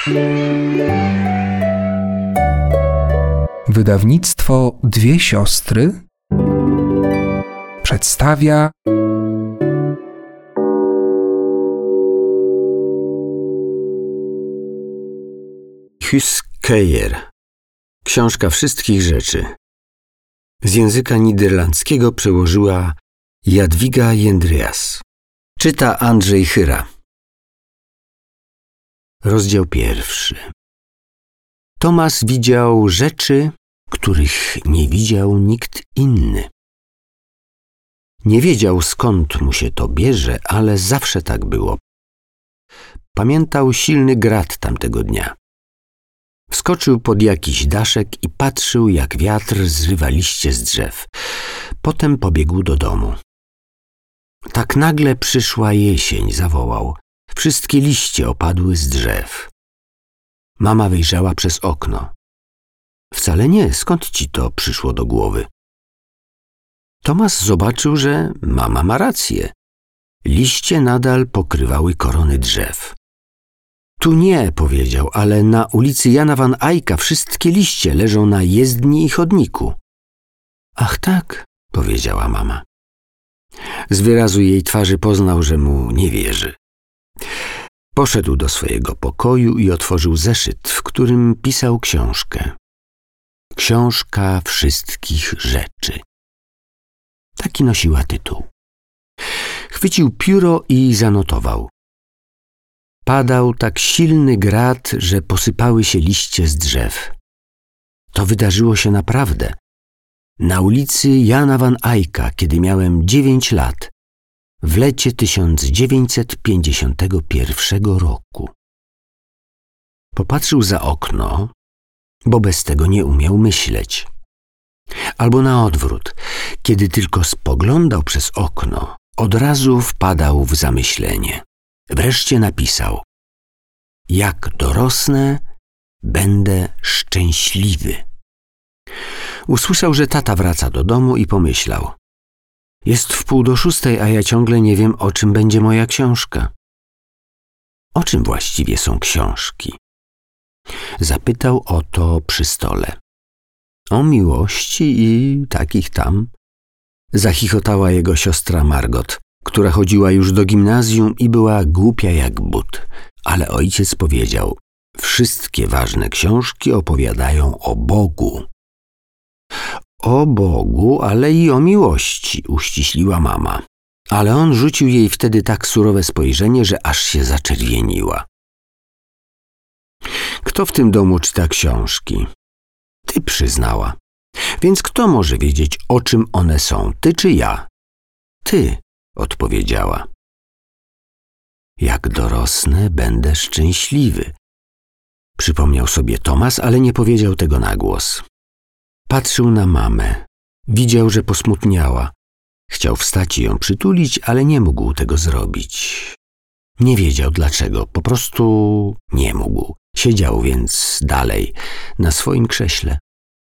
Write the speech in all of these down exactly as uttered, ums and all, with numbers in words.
Wydawnictwo Dwie Siostry przedstawia Huskejer. Książka wszystkich rzeczy. Z języka niderlandzkiego przełożyła Jadwiga Jędryas. Czyta Andrzej Chyra. Rozdział pierwszy. Tomasz widział rzeczy, których nie widział nikt inny. Nie wiedział, skąd mu się to bierze, ale zawsze tak było. Pamiętał silny grad tamtego dnia. Wskoczył pod jakiś daszek i patrzył, jak wiatr zrywa liście z drzew. Potem pobiegł do domu. Tak nagle przyszła jesień, zawołał. Wszystkie liście opadły z drzew. Mama wyjrzała przez okno. Wcale nie, skąd ci to przyszło do głowy? Tomasz zobaczył, że mama ma rację. Liście nadal pokrywały korony drzew. Tu nie, powiedział, ale na ulicy Jana van Eycka wszystkie liście leżą na jezdni i chodniku. Ach tak, powiedziała mama. Z wyrazu jej twarzy poznał, że mu nie wierzy. Poszedł do swojego pokoju i otworzył zeszyt, w którym pisał książkę. Książka wszystkich rzeczy. Taki nosiła tytuł. Chwycił pióro i zanotował. Padał tak silny grad, że posypały się liście z drzew. To wydarzyło się naprawdę. Na ulicy Jana van Eycka, kiedy miałem dziewięć lat, w lecie tysiąc dziewięćset pięćdziesiątego pierwszego roku. Popatrzył za okno, bo bez tego nie umiał myśleć. Albo na odwrót, kiedy tylko spoglądał przez okno, od razu wpadał w zamyślenie. Wreszcie napisał: jak dorosnę, będę szczęśliwy. Usłyszał, że tata wraca do domu i pomyślał: jest wpół do szóstej, a ja ciągle nie wiem, o czym będzie moja książka. O czym właściwie są książki? Zapytał o to przy stole. O miłości i takich tam. Zachichotała jego siostra Margot, która chodziła już do gimnazjum i była głupia jak but. Ale ojciec powiedział: wszystkie ważne książki opowiadają o Bogu. O Bogu, ale i o miłości, uściśliła mama. Ale on rzucił jej wtedy tak surowe spojrzenie, że aż się zaczerwieniła. Kto w tym domu czyta książki? Ty, przyznała. Więc kto może wiedzieć, o czym one są, ty czy ja? Ty, odpowiedziała. Jak dorosnę, będę szczęśliwy. Przypomniał sobie Tomasz, ale nie powiedział tego na głos. Patrzył na mamę. Widział, że posmutniała. Chciał wstać i ją przytulić, ale nie mógł tego zrobić. Nie wiedział dlaczego, po prostu nie mógł. Siedział więc dalej na swoim krześle.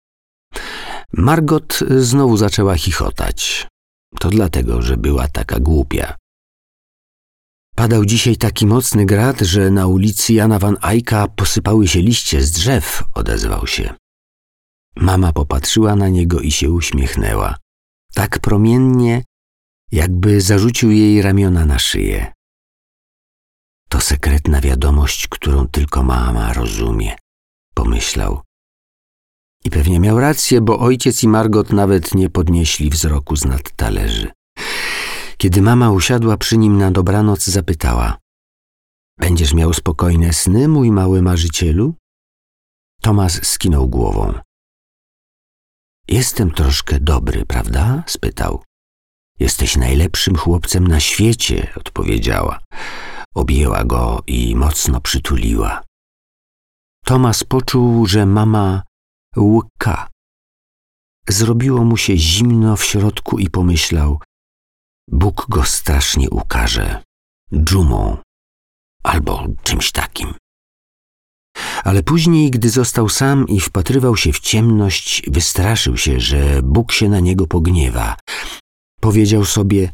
Margot znowu zaczęła chichotać. To dlatego, że była taka głupia. Padał dzisiaj taki mocny grad, że na ulicy Jana van Eycka posypały się liście z drzew, odezwał się. Mama popatrzyła na niego i się uśmiechnęła. Tak promiennie, jakby zarzucił jej ramiona na szyję. To sekretna wiadomość, którą tylko mama rozumie, pomyślał. I pewnie miał rację, bo ojciec i Margot nawet nie podnieśli wzroku z nad talerzy. Kiedy mama usiadła przy nim na dobranoc, zapytała: będziesz miał spokojne sny, mój mały marzycielu? Tomasz skinął głową. Jestem troszkę dobry, prawda? Spytał. Jesteś najlepszym chłopcem na świecie, odpowiedziała. Objęła go i mocno przytuliła. Tomasz poczuł, że mama łka. Zrobiło mu się zimno w środku i pomyślał: Bóg go strasznie ukarze dżumą albo czymś takim. Ale później, gdy został sam i wpatrywał się w ciemność, wystraszył się, że Bóg się na niego pogniewa. Powiedział sobie: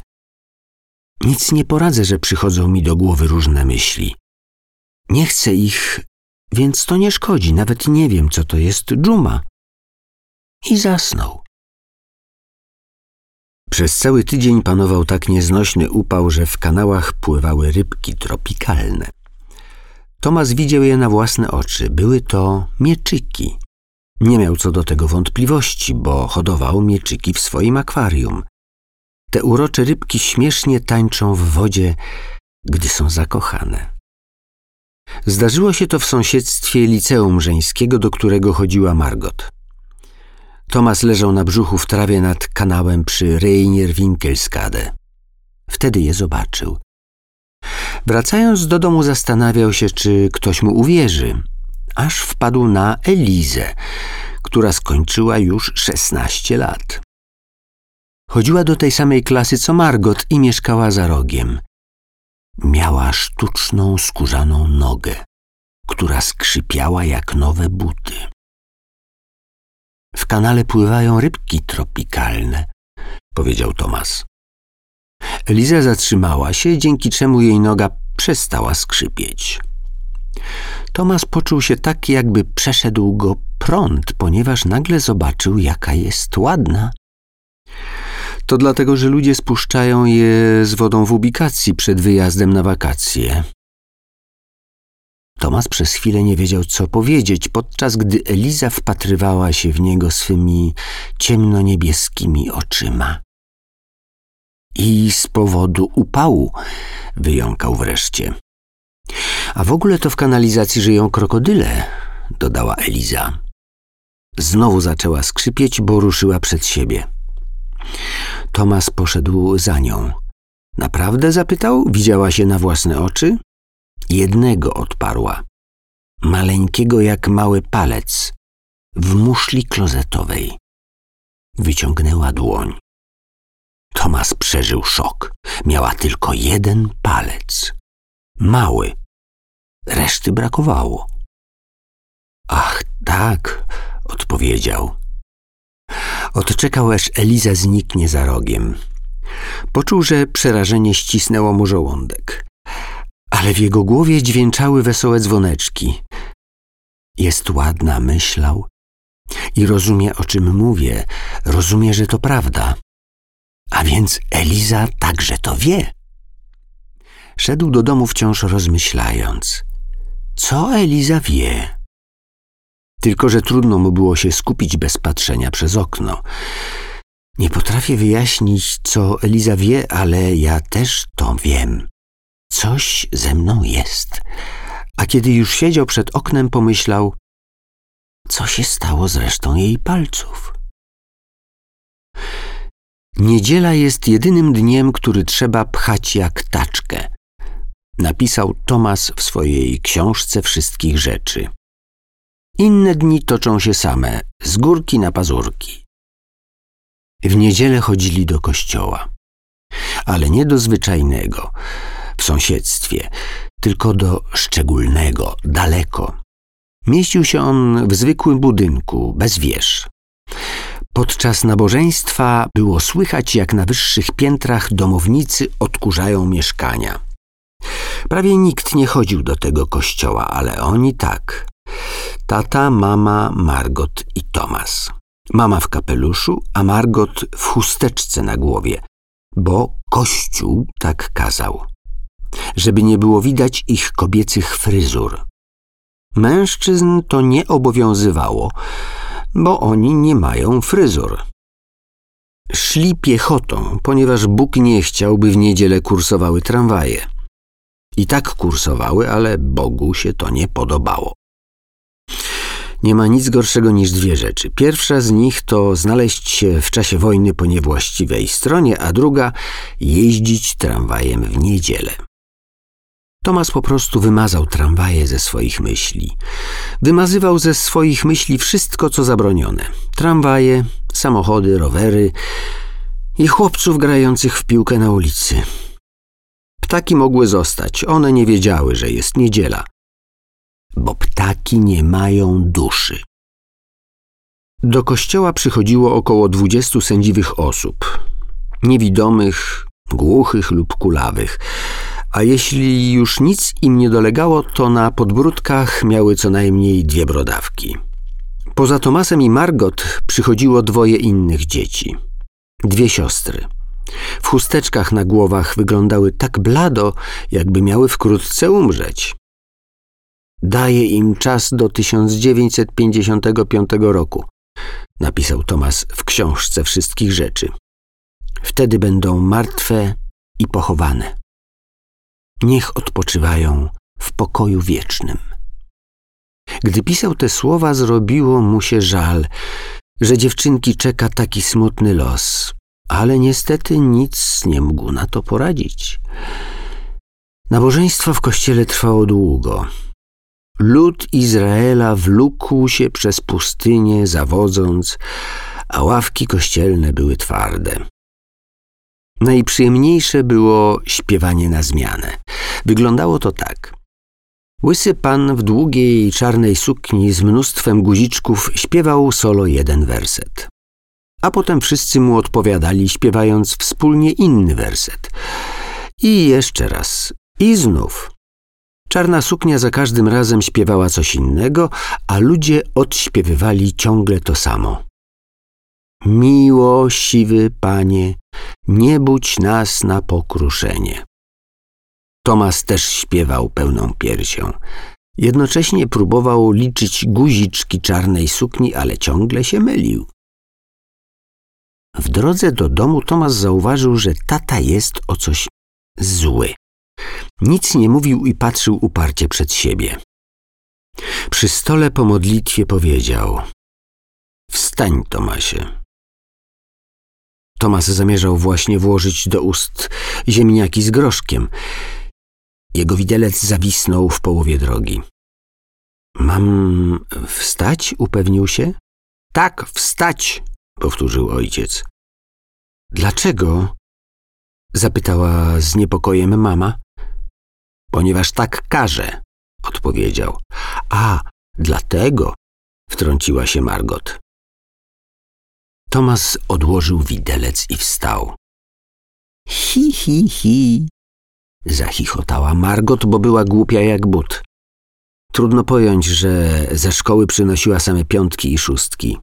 nic nie poradzę, że przychodzą mi do głowy różne myśli. Nie chcę ich więc to nie szkodzi, nawet nie wiem, co to jest dżuma. I zasnął. Przez cały tydzień panował tak nieznośny upał, że w kanałach pływały rybki tropikalne. Tomasz widział je na własne oczy. Były to mieczyki. Nie miał co do tego wątpliwości, bo hodował mieczyki w swoim akwarium. Te urocze rybki śmiesznie tańczą w wodzie, gdy są zakochane. Zdarzyło się to w sąsiedztwie liceum żeńskiego, do którego chodziła Margot. Tomasz leżał na brzuchu w trawie nad kanałem przy Reinier-Winkelskade. Wtedy je zobaczył. Wracając do domu, zastanawiał się, czy ktoś mu uwierzy, aż wpadł na Elizę, która skończyła już szesnaście lat. Chodziła do tej samej klasy co Margot i mieszkała za rogiem. Miała sztuczną, skórzaną nogę, która skrzypiała jak nowe buty. W kanale pływają rybki tropikalne, powiedział Tomasz. Eliza zatrzymała się, dzięki czemu jej noga przestała skrzypieć. Tomasz poczuł się tak, jakby przeszedł go prąd, ponieważ nagle zobaczył, jaka jest ładna. To dlatego, że ludzie spuszczają je z wodą w ubikacji przed wyjazdem na wakacje. Tomasz przez chwilę nie wiedział, co powiedzieć, podczas gdy Eliza wpatrywała się w niego swymi ciemnoniebieskimi oczyma. I z powodu upału, wyjąkał wreszcie. A w ogóle to w kanalizacji żyją krokodyle, dodała Eliza. Znowu zaczęła skrzypieć, bo ruszyła przed siebie. Tomasz poszedł za nią. Naprawdę? Zapytał. Widziała się na własne oczy? Jednego odparła. Maleńkiego jak mały palec. W muszli klozetowej. Wyciągnęła dłoń. Tomasz przeżył szok. Miała tylko jeden palec. Mały. Reszty brakowało. Ach, tak, odpowiedział. Odczekał, aż Eliza zniknie za rogiem. Poczuł, że przerażenie ścisnęło mu żołądek. Ale w jego głowie dźwięczały wesołe dzwoneczki. Jest ładna, myślał. I rozumie, o czym mówię. Rozumie, że to prawda. A więc Eliza także to wie. Szedł do domu wciąż rozmyślając. Co Eliza wie? Tylko że trudno mu było się skupić bez patrzenia przez okno. Nie potrafię wyjaśnić, co Eliza wie, ale ja też to wiem. Coś ze mną jest. A kiedy już siedział przed oknem, pomyślał, co się stało z resztą jej palców. Niedziela jest jedynym dniem, który trzeba pchać jak taczkę, napisał Tomasz w swojej książce wszystkich rzeczy. Inne dni toczą się same, z górki na pazurki. W niedzielę chodzili do kościoła, ale nie do zwyczajnego, w sąsiedztwie, tylko do szczególnego, daleko. Mieścił się on w zwykłym budynku, bez wież. Podczas nabożeństwa było słychać, jak na wyższych piętrach domownicy odkurzają mieszkania. Prawie nikt nie chodził do tego kościoła, ale oni tak. Tata, mama, Margot i Tomasz. Mama w kapeluszu, a Margot w chusteczce na głowie, bo Kościół tak kazał, żeby nie było widać ich kobiecych fryzur. Mężczyzn to nie obowiązywało, bo oni nie mają fryzur. Szli piechotą, ponieważ Bóg nie chciał, by w niedzielę kursowały tramwaje. I tak kursowały, ale Bogu się to nie podobało. Nie ma nic gorszego niż dwie rzeczy. Pierwsza z nich to znaleźć się w czasie wojny po niewłaściwej stronie, a druga jeździć tramwajem w niedzielę. Tomasz po prostu wymazał tramwaje ze swoich myśli. Wymazywał ze swoich myśli wszystko, co zabronione. Tramwaje, samochody, rowery i chłopców grających w piłkę na ulicy. Ptaki mogły zostać. One nie wiedziały, że jest niedziela. Bo ptaki nie mają duszy. Do kościoła przychodziło około dwudziestu sędziwych osób. Niewidomych, głuchych lub kulawych. a jeśli już nic im nie dolegało, to na podbródkach miały co najmniej dwie brodawki. Poza Tomasem i Margot przychodziło dwoje innych dzieci. Dwie siostry. W chusteczkach na głowach wyglądały tak blado, jakby miały wkrótce umrzeć. Daję im czas do tysiąc dziewięćset pięćdziesiątego piątego roku, napisał Tomas w książce wszystkich rzeczy. Wtedy będą martwe i pochowane. Niech odpoczywają w pokoju wiecznym. Gdy pisał te słowa, zrobiło mu się żal, że dziewczynki czeka taki smutny los, ale niestety nic nie mógł na to poradzić. Nabożeństwo w kościele trwało długo. Lud Izraela wlókł się przez pustynię, zawodząc, a ławki kościelne były twarde. Najprzyjemniejsze było śpiewanie na zmianę. Wyglądało to tak. Łysy pan w długiej czarnej sukni z mnóstwem guziczków śpiewał solo jeden werset. A potem wszyscy mu odpowiadali, śpiewając wspólnie inny werset. I jeszcze raz. I znów. Czarna suknia za każdym razem śpiewała coś innego, a ludzie odśpiewywali ciągle to samo. Miłosiwy Panie, nie budź nas na pokruszenie. Tomas też śpiewał pełną piersią. Jednocześnie próbował liczyć guziczki czarnej sukni, ale ciągle się mylił. W drodze do domu Tomas zauważył, że tata jest o coś zły. Nic nie mówił i patrzył uparcie przed siebie. Przy stole po modlitwie powiedział: wstań, Tomasie. Tomas zamierzał właśnie włożyć do ust ziemniaki z groszkiem. Jego widelec zawisnął w połowie drogi. Mam wstać? Upewnił się. Tak, wstać, powtórzył ojciec. Dlaczego? Zapytała z niepokojem mama. Ponieważ tak każe, odpowiedział. A, dlatego, wtrąciła się Margot. Tomas odłożył widelec i wstał. Hi, hi, hi, zachichotała Margot, bo była głupia jak but. Trudno pojąć, że ze szkoły przynosiła same piątki i szóstki.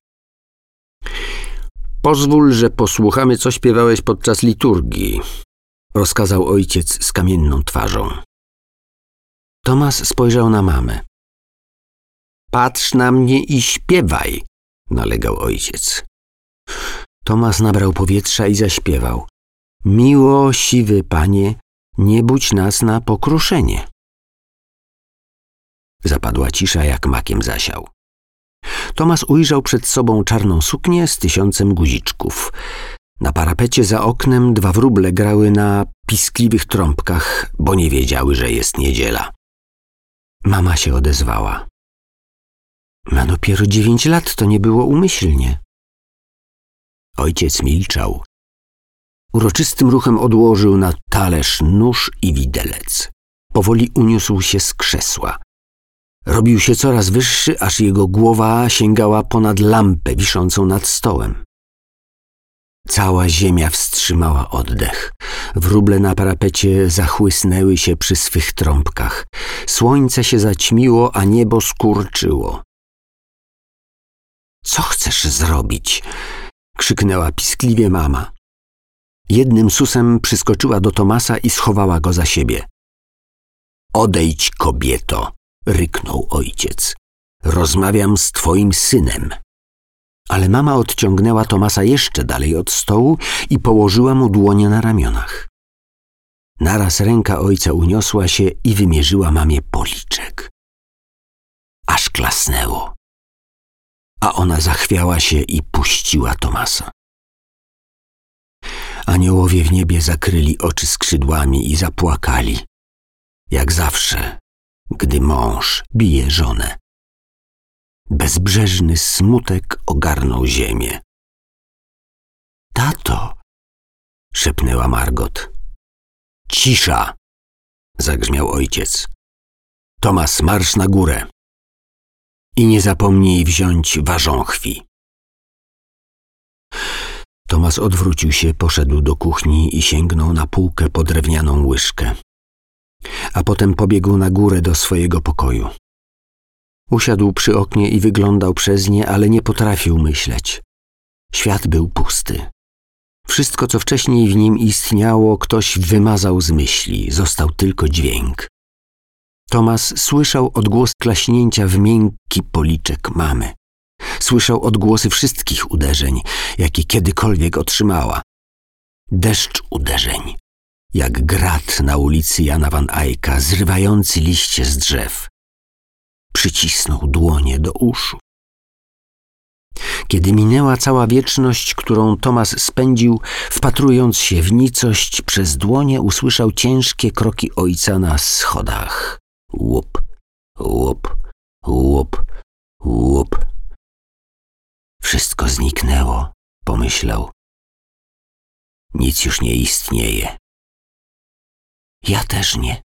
Pozwól, że posłuchamy, co śpiewałeś podczas liturgii, rozkazał ojciec z kamienną twarzą. Tomas spojrzał na mamę. Patrz na mnie i śpiewaj, nalegał ojciec. Tomas nabrał powietrza i zaśpiewał. Miłosiwy Panie, nie budź nas na pokruszenie. Zapadła cisza, jak makiem zasiał. Tomas ujrzał przed sobą czarną suknię z tysiącem guziczków. Na parapecie za oknem dwa wróble grały na piskliwych trąbkach, bo nie wiedziały, że jest niedziela. Mama się odezwała. Ma dopiero dziewięć lat, to nie było umyślnie. Ojciec milczał. Uroczystym ruchem odłożył na talerz nóż i widelec. Powoli uniósł się z krzesła. Robił się coraz wyższy, aż jego głowa sięgała ponad lampę wiszącą nad stołem. Cała ziemia wstrzymała oddech. Wróble na parapecie zachłysnęły się przy swych trąbkach. Słońce się zaćmiło, a niebo skurczyło. Co chcesz zrobić? Krzyknęła piskliwie mama. Jednym susem przyskoczyła do Tomasa i schowała go za siebie. Odejdź, kobieto, ryknął ojciec. Rozmawiam z twoim synem. Ale mama odciągnęła Tomasa jeszcze dalej od stołu i położyła mu dłonie na ramionach. Naraz ręka ojca uniosła się i wymierzyła mamie policzek. Aż klasnęło. A ona zachwiała się i puściła Tomasa. Aniołowie w niebie zakryli oczy skrzydłami i zapłakali, jak zawsze, gdy mąż bije żonę. Bezbrzeżny smutek ogarnął ziemię. Tato, szepnęła Margot. Cisza, zagrzmiał ojciec. Tomas, marsz na górę. I nie zapomnij wziąć warząchwi. Tomas odwrócił się, poszedł do kuchni i sięgnął na półkę po drewnianą łyżkę. a potem pobiegł na górę do swojego pokoju. Usiadł przy oknie i wyglądał przez nie, ale nie potrafił myśleć. Świat był pusty. Wszystko, co wcześniej w nim istniało, ktoś wymazał z myśli. Został tylko dźwięk. Tomasz słyszał odgłos klaśnięcia w miękki policzek mamy. Słyszał odgłosy wszystkich uderzeń, jakie kiedykolwiek otrzymała. Deszcz uderzeń, jak grat na ulicy Jana van Eycka, zrywający liście z drzew. Przycisnął dłonie do uszu. Kiedy minęła cała wieczność, którą Tomasz spędził, wpatrując się w nicość, przez dłonie usłyszał ciężkie kroki ojca na schodach. Łup, łup, łup, łup. Wszystko zniknęło, pomyślał. Nic już nie istnieje. Ja też nie.